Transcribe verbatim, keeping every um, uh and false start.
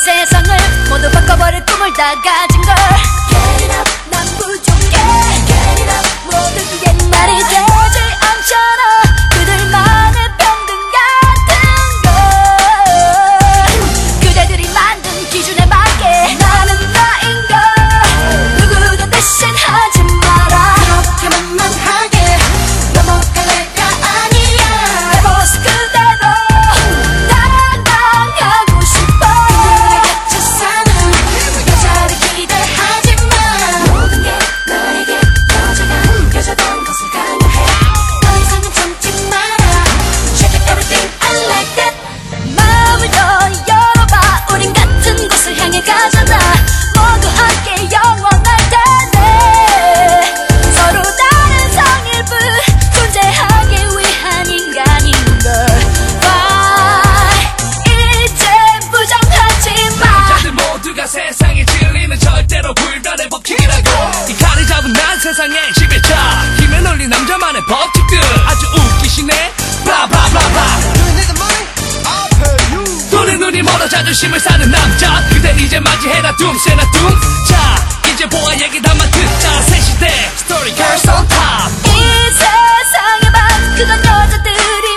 세상을 모두 바꿔버릴 꿈을 다 가진 걸 Get it up 난 부족해 Get it up 모든 게 말이 되지 않잖아 그들만의 평등 같은 걸 그대들이 만든 기준에 맞게 나는 나인 걸 누구도 대신하지 마라 그렇게 만만하게 넘어갈 애가 아니야 내 모습 그대로 당당하고 싶어 그들에게 갇혀 사는 여자를 기대하지 마 모든 게 너에게 여자가 느껴졌던 것을 강요해 더 이상은 참지 마라 Shake it everything I like that 마음을 더 열어봐 우린 같은 곳을 향해 가잖아 모두 함께 영원할 테네 서로 다른 성일부 존재하기 위한 인간인걸 Why 이제 부정하지 마 여자들 모두가 세상에 진리는 절대로 불변의 법칙이라고 이 칼을 잡은 난 세상의 지배자 힘에 놀린 남자만의 법칙들 아주 웃기시네 블라블라블라 돈에 눈이 멀어 자존심을 사는 남자 그대 이제 맞이해라 둠세나 둠자 이제 보아 얘기 담아 듣자 새 시대 스토리 girls on top 이 세상에 반 그건 여자들이